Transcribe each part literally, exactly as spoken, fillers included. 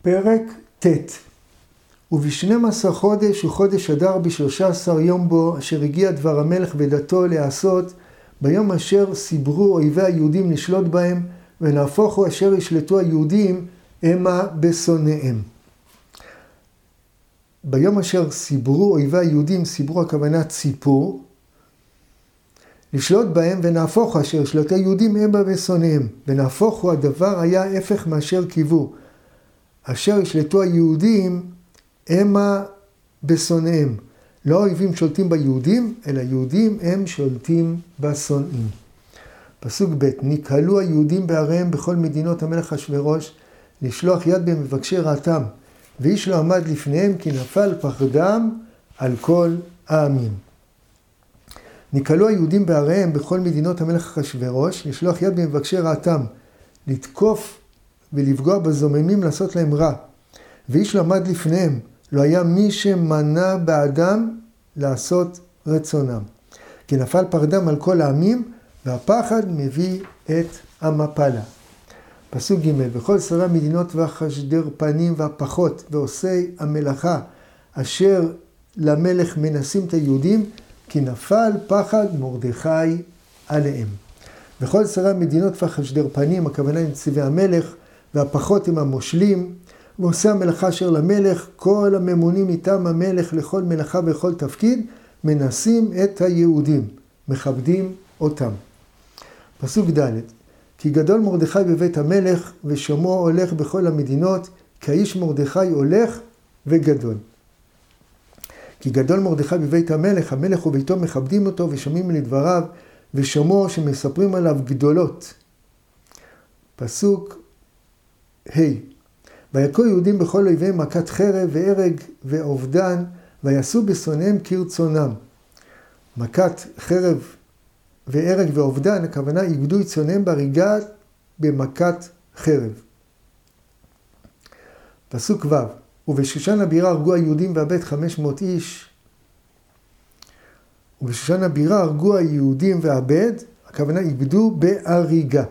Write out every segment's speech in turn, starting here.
פרק ט' ובשנים עשר חודש וחודש אדר בשלושה עשר יום בו, אשר הגיע דבר המלך ודתו לעשות, ביום אשר סיברו אויבי היהודים לשלוט בהם, ונהפוכו אשר ישלטו היהודים המה בשונאיהם. ביום אשר סיברו אויבי היהודים, סיברו הכוונה ציפור, לשלוט בהם, ונהפוכו אשר ישלטו היהודים המה בשונאיהם. ונהפוכו הדבר היה הפך מאשר קיוו, אשר ישלטו היהודים המה בשונאיהם. לא האויבים שולטים ביהודים, אלא יהודים הם שולטים בשונאים. פסוק ב' נקהלו היהודים בעריהם בכל מדינות המלך אחשוורוש, לשלוח יד במבקשי רעתם, ואיש לא עמד לפניהם, כי נפל פחדם על כל העמים. נקהלו היהודים בעריהם בכל מדינות המלך אחשוורוש, לשלוח יד במבקשי רעתם, לתקוף ולפגוע בזוממים, לעשות להם רע. ואיש לא עמד לפניהם, לא היה מי שמנע בעדם לעשות רצונם. כי נפל פחדם על כל העמים, והפחד מביא את המפלה. פסוק ג' בכל שרי המדינות והחשדר פנים והפחות ועושי המלאכה, אשר למלך מנסים את היהודים, כי נפל פחד מרדכי עליהם. בכל שרי המדינות והחשדר פנים, הכוונה עם צבא המלך, והפחות עם המושלים, ועושי המלאכה אשר למלך, כל הממונים מטעם המלך לכל מלאכה וכל תפקיד, מנסים את היהודים, מכבדים אותם. פסוק ד' כי גדול מרדכי בבית המלך, ושמו הולך בכל המדינות, כאיש מרדכי הולך וגדול. כי גדול מרדכי בבית המלך, המלך וביתו מכבדים אותו ושומעים לדבריו, ושמו שמספרים עליו גדולות. פסוק ה' ויכו יהודים בכל אויביהם מכת חרב והרג ואובדן, ויעשו בשונאיהם כרצונם. מכת חרב והרג ואובדן, הכוונה איבדו את שונאיהם בהריגה במכת חרב. פסוק ו' ובשושן הבירה הרגו היהודים והבית חמש מאות איש. ובשושן הבירה הרגו היהודים והבד, הכוונה איבדו בהריגה.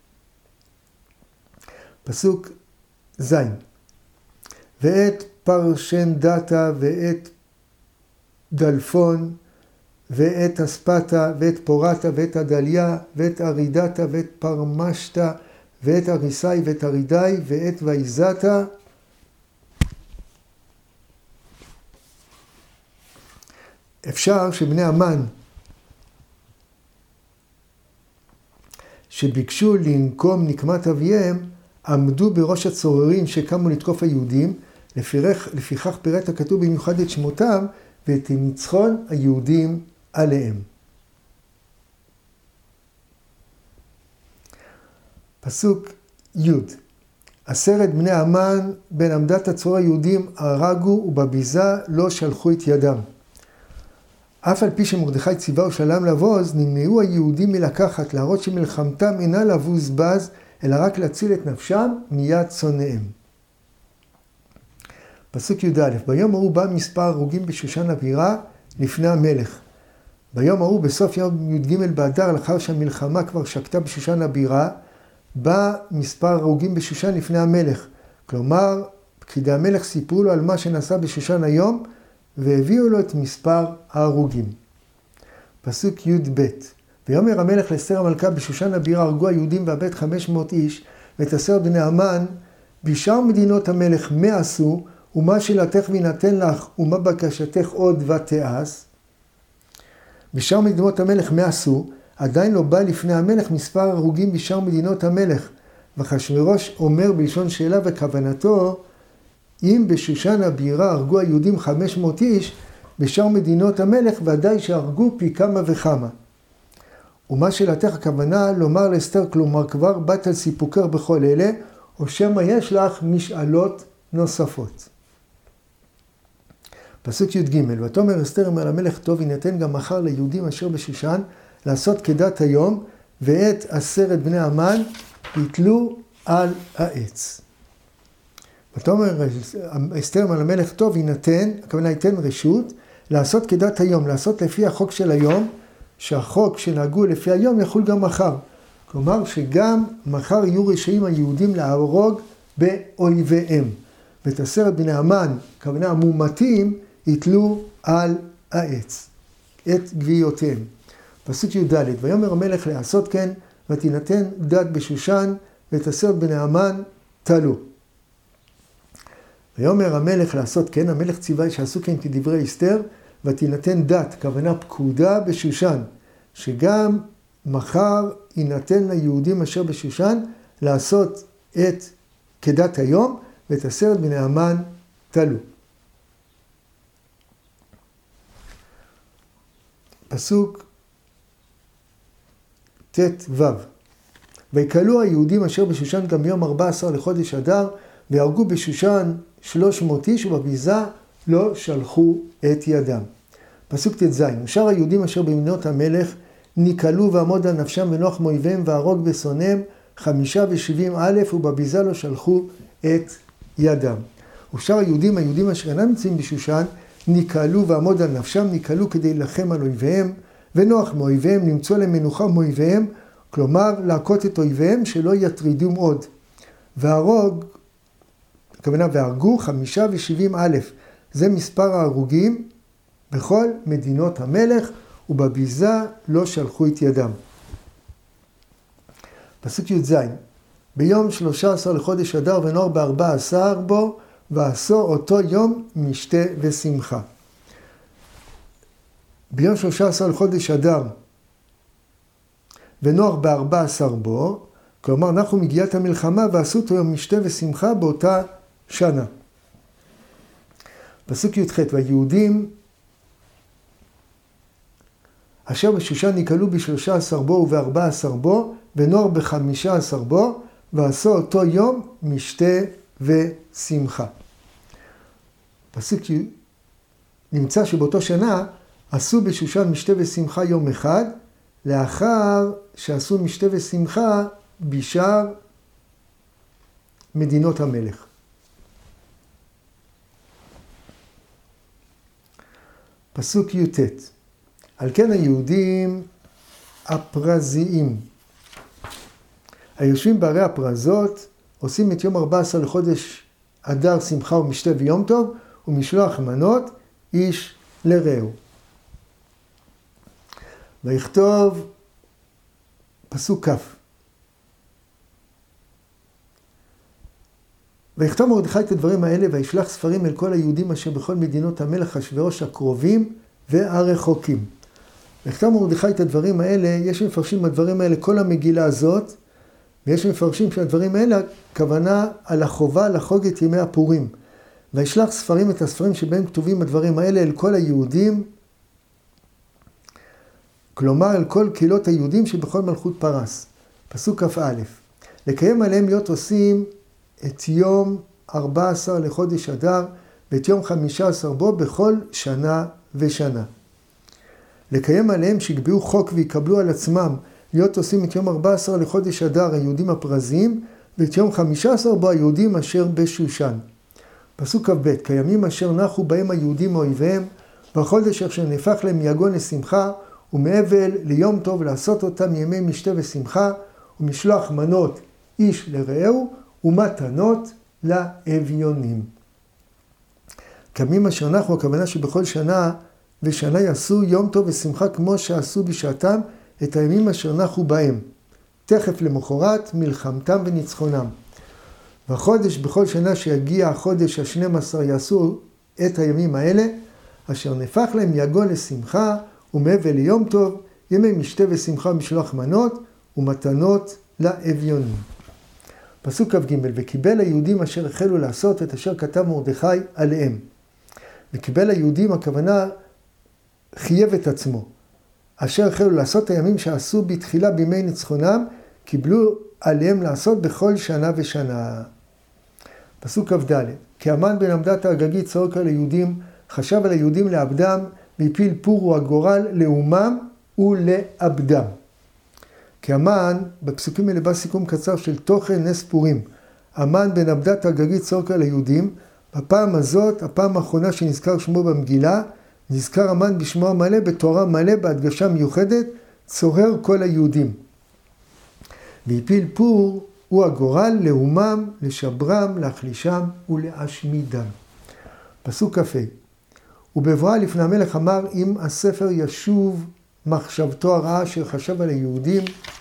פסוק ז' ואת פרשנדתה ואת דלפון ואת אספתה ואת פורתה ואת הדליה ואת ארידתה ואת פרמשתה ואת אריסאי ואת ארידאי ואת ויזתה אפשר שבני המן שביקשו לנקום נקמת אביהם עמדו בראש הצוררים שקמו לתקוף היהודים, לפיכך, לפיכך פירט הכתוב במיוחד את שמותם ואת ניצחון היהודים עליהם. פסוק י' עשרת בני המן בין עמדת הצורר היהודים הרגו ובביזה לא שלחו את ידם. אף על פי שמרדכי ציווה ושלם לבוז, נמנעו היהודים מלקחת, להראות שמלחמתם אינה לבוז בז, אלא רק להציל את נפשם מיד שונאיהם. פסוק י"א ביום ההוא בא מספר הרוגים בשושן הבירה לפני המלך. ביום ההוא בסוף יום י"ג באדר, לאחר שהמלחמה כבר שקטה בשושן הבירה, בא מספר הרוגים בשושן לפני המלך. כלומר, פקידי המלך סיפרו לו על מה שנעשה בשושן היום, והביאו לו את מספר ההרוגים. פסוק י"ב ויאמר המלך לאסתר המלכה בשושן הבירה הרגו היהודים והבית חמש מאות איש, ואת עשרת בני המן בשאר מדינות המלך מה עשו, ומה שאלתך וינתן לך, ומה בקשתך עוד ותעש. בשאר מדינות המלך מה עשו, עדיין לא בא לפני המלך מספר הרוגים בשאר מדינות המלך. ואחשוורוש אומר בלשון שאלה וכוונתו, אם בשושן הבירה הרגו היהודים חמש מאות איש, בשאר מדינות המלך ודאי שהרגו פי כמה וכמה. ומה שאלתך הכוונה לומר לאסתר, כלומר כבר באת על סיפוקך בכל אלה, או שמא יש לך משאלות נוספות. פסוק י"ג ותאמר אסתר אמר למלך, טוב יינתן גם מחר ליהודים אשר בשושן לעשות כדת היום, ואת עשרת בני המן יתלו על העץ. ותאמר אסתר אמר למלך, טוב יינתן, הכוונה ייתן רשות, לעשות כדת היום, לעשות לפי החוק של היום, שהחוק שנהגו לפי היום יחול גם מחר. כלומר שגם מחר יהיו רשאים היהודים להרוג באויביהם. ואת עשרת בני המן, כוונה המומתים, יתלו על העץ, את גוויותיהם. פסוק י"ד, ויאמר המלך לעשות כן, ותינתן דת בשושן, ואת עשרת בני המן תלו. ויאמר המלך לעשות כן, המלך ציווה שעשו כן כדברי אסתר, ותינתן דת, כוונה פקודה בשושן, שגם מחר יינתן ליהודים אשר בשושן לעשות את כדת היום, ואת עשרת בני המן תלו. פסוק ת' ו' ויקלו היהודים אשר בשושן גם ביום ארבע עשר לחודש אדר, ויהרגו בשושן שלוש מאות איש, ובביזה לא שלחו את ידם. פסוק ת' ז' ושאר היהודים אשר במדינות המלך ניקלו ועמוד על נפשם ונוח מאויביהם והרוג בשונאיהם חמישה ושבעים אלף, ובביזה לא שלחו את ידם. ושאר היהודים, היהודים אשר אינם נמצאים בשושן, ניקלו ועמוד על נפשם, ניקלו כדי להילחם על אויביהם, ונוח מאויביהם, למצוא להם מנוחה מאויביהם, כלומר להכות את אויביהם שלא יטרידום עוד. והרוג, הכוונה והרגו חמישה ושבעים אלף, זה מספר ההרוגים בכל מדינות המלך, ובביזה לא שלחו את ידם. פסוק י"ז ביום שלושה עשר לחודש אדר ונוער בארבע עשר בו, ועשו אותו יום משתה ושמחה. ביום שלושה עשר לחודש אדר ונוער בארבע עשר בו, כלומר אנחנו מגיעת המלחמה, ועשו אותו יום משתה ושמחה באותה שנה. פסוק י"ח והיהודים אשר בשושן ניקלו בשלושה עשר בו ובארבע עשר בו, ונוער בחמישה עשר בו, ועשו אותו יום משתה ושמחה. פסוק נמצא שבאותו שנה עשו בשושן משתה ושמחה יום אחד, לאחר שעשו משתה ושמחה בשאר מדינות המלך. פסוק י"ט על כן היהודים הפרזיים היושבים בערי הפרזות עושים את יום ארבע עשר לחודש אדר שמחה ומשתה ויום טוב, ומשלוח מנות איש לרעהו. ויכתוב פסוק כ' ויכתוב מרדכי את הדברים האלה, וישלח ספרים אל כל היהודים אשר בכל מדינות המלך אחשוורוש הקרובים והרחוקים. ויכתוב מרדכי את הדברים האלה, יש מפרשים בדברים האלה כל המגילה הזאת, ויש מפרשים שהדברים האלה כוונה על החובה לחוג את ימי הפורים. וישלח ספרים את הספרים שבהם כתובים הדברים האלה אל כל היהודים, כלומר אל כל קהילות היהודים שבכל מלכות פרס. פסוק כ"א לקיים עליהם להיות עושים את יום ארבע עשר לחודש אדר ואת יום חמישה עשר בו בכל שנה ושנה. לקיים עליהם שיקבעו חוק ויקבלו על עצמם להיות עושים את יום ארבע עשר לחודש אדר היהודים הפרזיים, ואת יום חמישה עשר בו היהודים אשר בשושן. פסוק כ"ב כימים אשר נחו בהם היהודים אויביהם, בחודש אשר נהפך להם מיגון לשמחה ומאבל ליום טוב, לעשות אותם ימי משתה ושמחה, ומשלוח מנות איש לרעהו ומתנות לאביונים. כימים אשר נחו, הכוונה שבכל שנה ושנה יעשו יום טוב ושמחה כמו שעשו בשעתם את הימים אשר נחו בהם, תכף למחרת מלחמתם וניצחונם. והחודש בכל שנה שיגיע החודש ה-שנים עשר יעשו את הימים האלה, אשר נהפך להם יגון לשמחה ומאבל ליום טוב, ימי משתה ושמחה ומשלוח מנות ומתנות לאביונים. פסוק כ"ג וקיבל היהודים אשר החלו לעשות את אשר כתב מרדכי עליהם. וקיבל היהודים, הכוונה חייב את עצמו. אשר החלו לעשות הימים שעשו בתחילה בימי ניצחונם, קיבלו עליהם לעשות בכל שנה ושנה. פסוק כ"ד כי המן בן עמדת האגגית צועק על היהודים, חשב על היהודים לאבדם, והפיל פור הוא הגורל לאומם ולאבדם. כי המן, בפסוקים האלה בא סיכום קצר של תוכן נס פורים. המן בן עמדת האגגית צועק על היהודים, בפעם הזאת, הפעם האחרונה שנזכר שמו במגילה, נזכר המן בשמו המלא, בתורה מלא, בהדגשה מיוחדת, צורר כל היהודים. והפיל פור הוא הגורל לאומם, לשברם, להחלישם ולהשמידם. פסוק כ"ה. ובבואה לפני המלך אמר, אם הספר ישוב מחשבתו הרעה אשר חשב על היהודים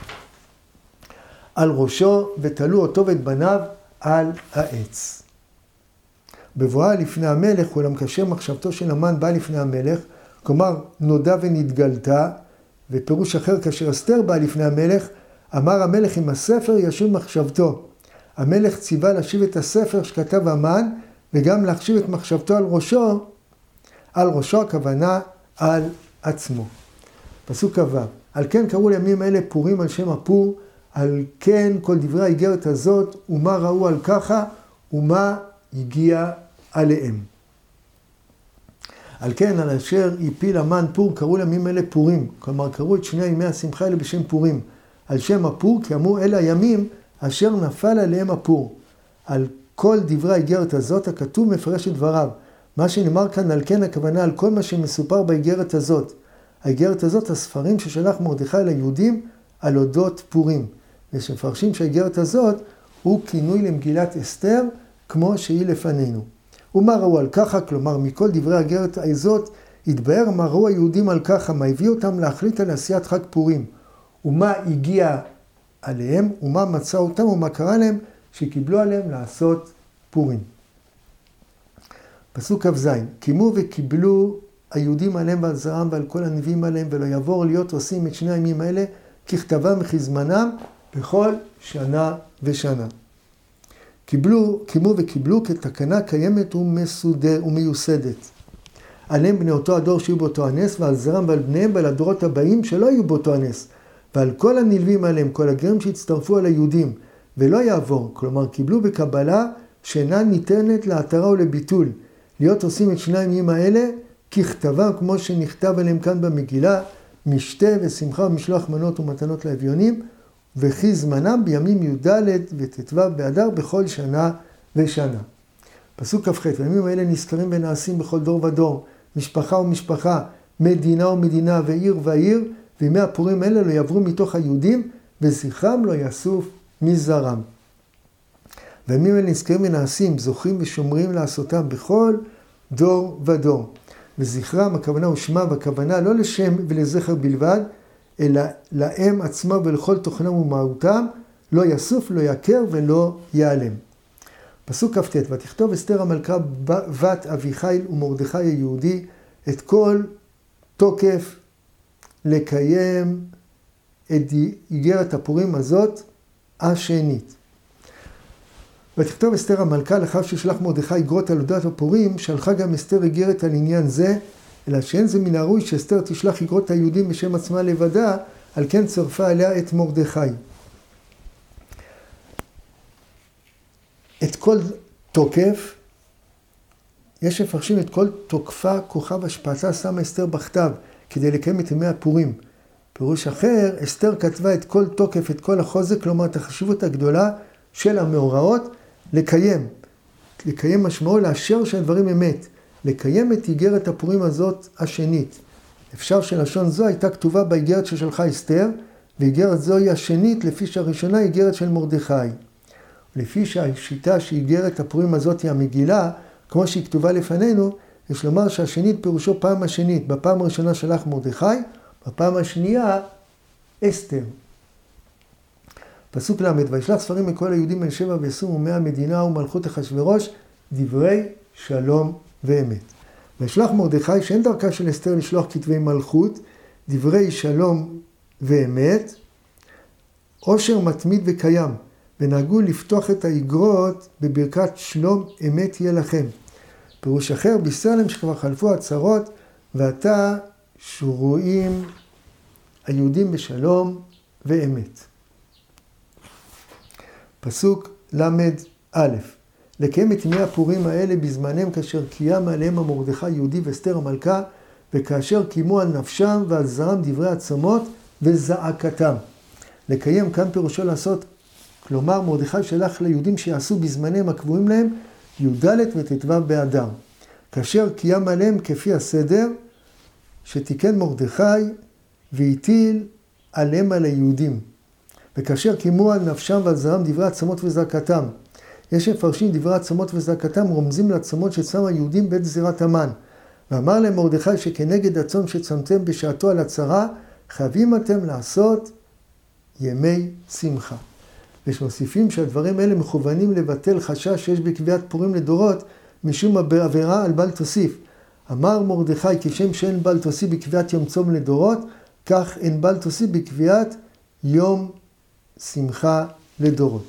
על ראשו, ותלו אותו ואת בניו על העץ. בבואה לפני המלך, אולם כאשר מחשבתו של המן באה לפני המלך, כלומר נודע ונתגלתה, ופירוש אחר כאשר אסתר באה לפני המלך, אמר המלך אם הספר ישוב מחשבתו. המלך ציווה להשיב את הספר שכתב המן, וגם להחשיב את מחשבתו על ראשו, על ראשו הכוונה על עצמו. פסוק כ"ו. על כן קראו לימים אלה פורים על שם הפור, על כן כל דברי האיגרת הזאת, ומה ראו על ככה, ומה הגיע עליהם. על כן, על אשר הפיל המן פור, קראו לימים אלה פורים. כלומר, קראו את שני ימי השמחה האלה בשם פורים. על שם הפור, כי אמרו אלה הימים אשר נפל עליהם הפור. על כל דברי האיגרת הזאת, הכתוב מפרש את דבריו. מה שנאמר כאן על כן הכוונה על כל מה שמסופר באיגרת הזאת. האיגרת הזאת, הספרים ששלח מרדכי ליהודים על אודות פורים. ושמפרשים שהאיגרת הזאת הוא כינוי למגילת אסתר כמו שהיא לפנינו. ומה ראו על ככה, כלומר מכל דברי האיגרת הזאת, התבאר מה ראו היהודים על ככה, מה הביא אותם להחליט על עשיית חג פורים. ומה הגיע עליהם, ומה מצא אותם, ומה קרה להם, שקיבלו עליהם לעשות פורים. פסוק כ"ז. קימו וקיבלו היהודים עליהם ועל זרעם ועל כל הנביאים עליהם, ולא יעבור להיות עושים את שני הימים האלה ככתבם וכזמנם בכל שנה ושנה. קיבלו, קימו וקיבלו כתקנה קיימת ומסודר, ומיוסדת. עליהם בני אותו הדור שיהיו באותו הנס, ועל זרעם ועל בניהם ועל הדורות הבאים שלא יהיו באותו הנס, ועל כל הנלווים עליהם, כל הגרים שהצטרפו על היהודים, ולא יעבור, כלומר קיבלו בקבלה שאינה ניתנת להתרה או לביטול, להיות עושים את שני הימים האלה ככתבם כמו שנכתב עליהם כאן במגילה, משתה ושמחה ומשלוח מנות ומתנות לאביונים, וכי זמנם בימים י"ד וט"ו באדר בכל שנה ושנה. פסוק כ"ח. הימים האלה נזכרים ונעשים בכל דור ודור, משפחה ומשפחה, מדינה ומדינה ועיר ועיר, וימי הפורים האלה לא יעברו מתוך היהודים, וזכרם לא יאסוף מזרם. והימים האלה נזכרים ונעשים, זוכרים ושומרים לעשותם בכל דור ודור. וזכרם, הכוונה הוא שמה, והכוונה לא לשם ולזכר בלבד, אלא להם עצמם ולכל תוכנם ומהותם, לא יסוף, לא יקר ולא ייעלם. פסוק כ"ט. ותכתוב אסתר המלכה בת אביחיל ומרדכי היהודי את כל תוקף לקיים את איגרת הפורים הזאת השנית. ותכתוב אסתר המלכה לאחר ששלח מרדכי איגרות על אודות הפורים, שלחה גם אסתר איגרת על עניין זה, אלא שאין זה מן הראוי שאסתר תשלח איגרות היהודים בשם עצמה לבדה, על כן צרפה עליה את מרדכי. את כל תוקף, יש מפרשים את כל תוקפה, כוכב השפעתה, שמה אסתר בכתב, כדי לקיים את ימי הפורים. פירוש אחר, אסתר כתבה את כל תוקף, את כל החוזק, כלומר את החשיבות הגדולה של המאורעות, לקיים. לקיים משמעו לאשר שהדברים אמת. לקיים את איגרת הפורים הזאת השנית. אפשר שלשון זו הייתה כתובה באיגרת ששלחה אסתר, ואיגרת זו היא השנית לפי שהראשונה היא איגרת של מרדכי. לפי שהשיטה שאיגרת הפורים הזאת היא המגילה, כמו שהיא כתובה לפנינו, יש לומר שהשנית פירושו פעם השנית. בפעם הראשונה שלח מרדכי, בפעם השנייה אסתר. פסוק למד. וישלח ספרים מכל היהודים בן שבע ועשרים ומאה מדינה ומלכות אחשוורוש, דברי שלום ואמת. וישלח מרדכי שאין דרכה של אסתר לשלוח כתבי מלכות, דברי שלום ואמת, עושר מתמיד וקיים, ונהגו לפתוח את האיגרות בברכת שלום אמת יהיה לכם. פירוש אחר, בישר להם שכבר חלפו הצרות, ועתה שרויים היהודים בשלום ואמת. פסוק למד א'. לקיים את ימי הפורים האלה בזמנם כאשר קיים עליהם המרדכי יהודי ואסתר המלכה, וכאשר קיימו על נפשם ועל זרם דברי עצמות וזעקתם. לקיים כאן פירושו לעשות, כלומר מרדכי שלח ליהודים שיעשו בזמנם הקבועים להם י"ד וט"ו באדר. כאשר קיים עליהם כפי הסדר שתיקן מרדכי והטיל עליהם על היהודים. וכאשר קימו על נפשם ועל זרם דברי עצמות וזעקתם. יש מפרשים דברי עצמות וזעקתם רומזים לעצמות שצם היהודים בעת גזירת המן. ואמר להם מרדכי שכנגד הצום שצמתם בשעתו על הצרה, חייבים אתם לעשות ימי שמחה. ומוסיפים שהדברים האלה מכוונים לבטל חשש שיש בקביעת פורים לדורות, משום עבירה על בל תוסיף. אמר מרדכי כשם שאין בל תוסיף בקביעת יום צום לדורות, כך אין בל תוסיף בקביעת יום שמחה לדורות.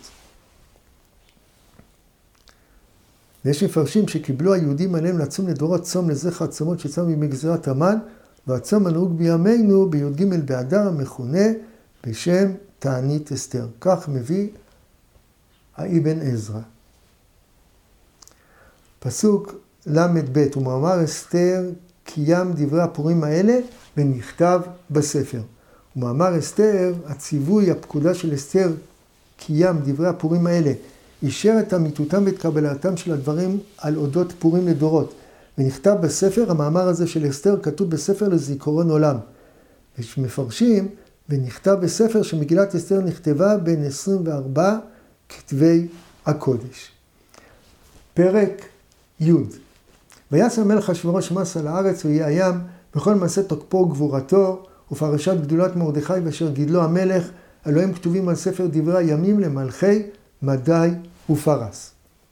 ויש מפרשים שקיבלו היהודים עליהם לצום לדורות צום לזכר הצומות שצמו בימי גזירת המן, והצום הנהוג בימינו בי"ג באדר המכונה בשם תענית אסתר. כך מביא האבן עזרא. פסוק למד ב' ומאמר אסתר קיים דברי הפורים האלה ונכתב בספר. ומאמר אסתר, הציווי, הפקודה של אסתר קיים דברי הפורים האלה, אישר את אמיתותם ואת קבלתם של הדברים על אודות פורים לדורות. ונכתב בספר, המאמר הזה של אסתר כתוב בספר לזיכרון עולם. ומפרשים, ונכתב בספר שמגילת אסתר נכתבה בין עשרים וארבעה כתבי הקודש. פרק י' ויעש המלך אחשוורוש מס על הארץ ויאיים בכל מעשה תוקפו וגבורתו ופרשת גדולת מרדכי ואשר גידלו המלך, הלוא הם כתובים על ספר דברי הימים למלכי מדי ופרס.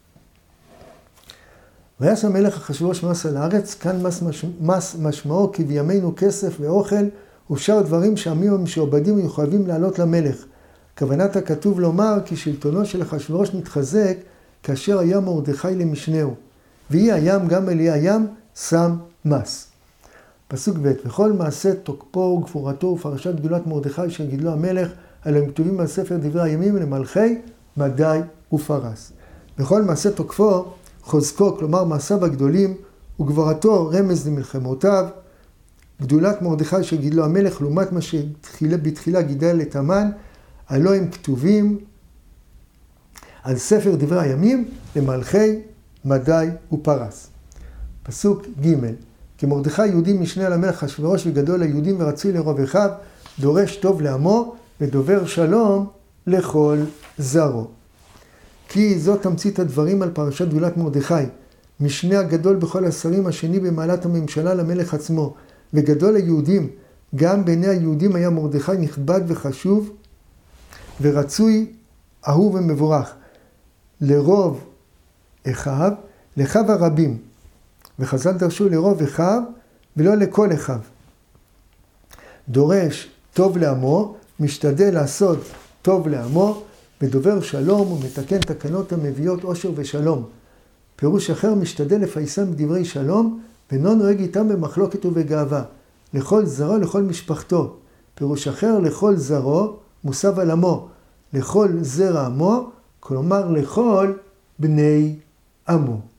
ויעש המלך אחשוורוש מס על הארץ, כאן מס, מש... מס משמעו כי בימינו כסף ואוכל ושאר דברים שעמים המשועבדים היו חייבים לעלות למלך. כוונת הכתוב לומר כי שלטונו של אחשוורוש נתחזק כאשר היה מרדכי למשנהו. ויהי הים גם אל יהי הים שם מס. פסוק ב' וכל מעשה תוקפו וגבורתו ופרשת גדולת מרדכי אשר גידלו המלך, הלוא הם כתובים על ספר דברי הימים למלכי מדי ופרס. וכל מעשה תוקפו חוזקו, כלומר מעשיו הגדולים, וגבורתו רמז למלחמותיו, גדולת מרדכי אשר גידלו המלך, לעומת מה שבתחילה גידל את המן, הלוא הם כתובים על ספר דברי הימים למלכי מדי ופרס. פסוק ג' כי מרדכי יהודי משנה על המלך אחשוורוש וגדול ליהודים ורצוי לרוב אחיו, דורש טוב לעמו ודובר שלום לכל זרו. כי זאת תמצית הדברים על פרשת גדולת מרדכי, משנה הגדול בכל השרים, השני במעלת הממשלה למלך עצמו, וגדול היהודים, גם בעיני היהודים היה מרדכי נכבד וחשוב, ורצוי, אהוב ומבורך, לרוב אחיו, לאחיו הרבים. וחז"ל דרשו לרוב אחיו ולא לכל אחיו. דורש טוב לעמו, משתדל לעשות טוב לעמו, ודובר שלום ומתקן תקנות המביאות אושר ושלום. פירוש אחר, משתדל לפייסם בדברי שלום, ואינו נוהג איתם במחלוקת ובגאווה. לכל זרו, לכל משפחתו. פירוש אחר, לכל זרו, מוסב על עמו. לכל זרע עמו, כלומר לכל בני עמו.